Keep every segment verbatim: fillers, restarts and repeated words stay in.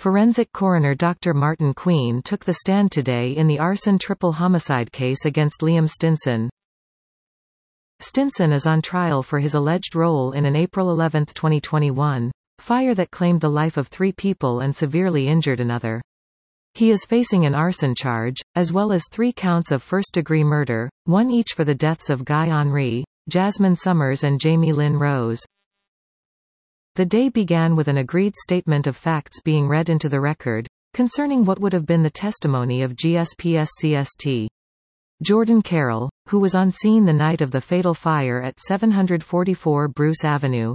Forensic coroner Doctor Martin Queen took the stand today in the arson triple homicide case against Liam Stinson. Stinson is on trial for his alleged role in an April eleventh twenty twenty-one fire that claimed the life of three people and severely injured another. He is facing an arson charge, as well as three counts of first-degree murder, one each for the deaths of Guy Henry, Jasmine Summers and Jamie Lynn Rose. The day began with an agreed statement of facts being read into the record, concerning what would have been the testimony of G S P S C S T. Jordan Carroll, who was on scene the night of the fatal fire at seven forty-four Bruce Avenue.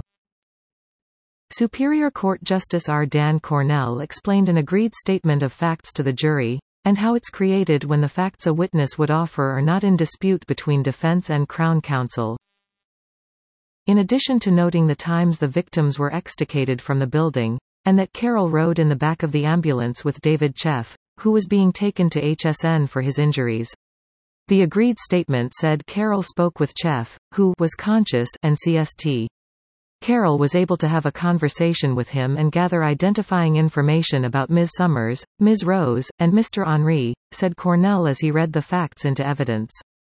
Superior Court Justice R. Dan Cornell explained an agreed statement of facts to the jury, and how it's created when the facts a witness would offer are not in dispute between defense and Crown Counsel. In addition to noting the times the victims were extricated from the building, and that Carroll rode in the back of the ambulance with David Cheff, who was being taken to H S N for his injuries. The agreed statement said Carroll spoke with Cheff, who was conscious, and C S T. Carroll was able to have a conversation with him and gather identifying information about Miz Summers, Miz Rose, and Mister Henry, said Cornell as he read the facts into evidence.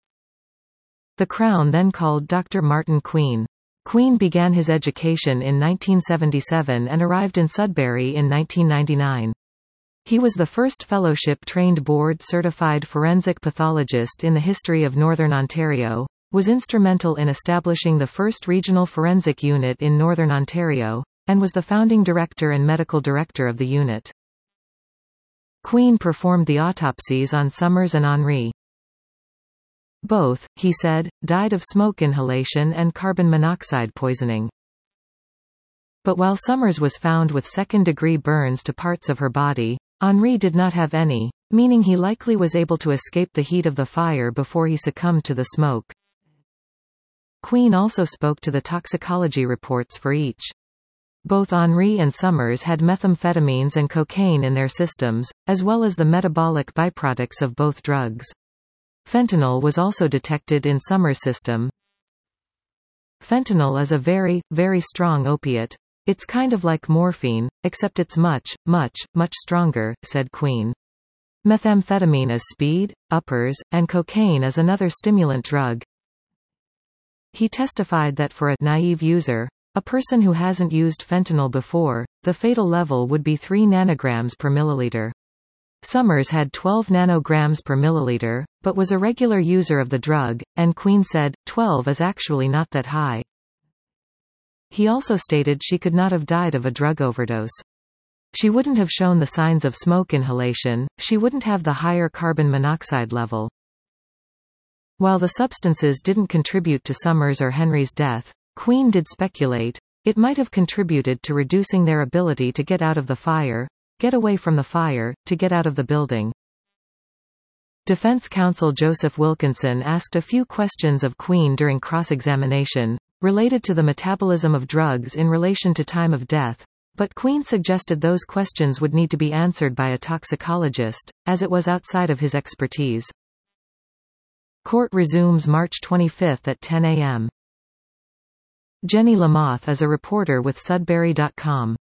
The Crown then called Doctor Martin Queen. Queen began his education in nineteen seventy-seven and arrived in Sudbury in nineteen ninety-nine. He was the first fellowship-trained board-certified forensic pathologist in the history of Northern Ontario, was instrumental in establishing the first regional forensic unit in Northern Ontario, and was the founding director and medical director of the unit. Queen performed the autopsies on Summers and Henry. Both, he said, died of smoke inhalation and carbon monoxide poisoning. But while Summers was found with second-degree burns to parts of her body, Henry did not have any, meaning he likely was able to escape the heat of the fire before he succumbed to the smoke. Queen also spoke to the toxicology reports for each. Both Henry and Summers had methamphetamines and cocaine in their systems, as well as the metabolic byproducts of both drugs. Fentanyl was also detected in Summers' system. Fentanyl is a very, very strong opiate. It's kind of like morphine, except it's much, much, much stronger, said Queen. Methamphetamine is speed, uppers, and cocaine is another stimulant drug. He testified that for a naive user, a person who hasn't used fentanyl before, the fatal level would be three nanograms per milliliter. Summers had twelve nanograms per milliliter, but was a regular user of the drug, and Queen said, twelve is actually not that high. He also stated she could not have died of a drug overdose. She wouldn't have shown the signs of smoke inhalation, she wouldn't have the higher carbon monoxide level. While the substances didn't contribute to Summers or Henry's death, Queen did speculate, it might have contributed to reducing their ability to get out of the fire, get away from the fire, to get out of the building. Defense counsel Joseph Wilkinson asked a few questions of Queen during cross-examination, related to the metabolism of drugs in relation to time of death, but Queen suggested those questions would need to be answered by a toxicologist, as it was outside of his expertise. Court resumes March twenty-fifth at ten a m Jenny Lamoth is a reporter with Sudbury dot com.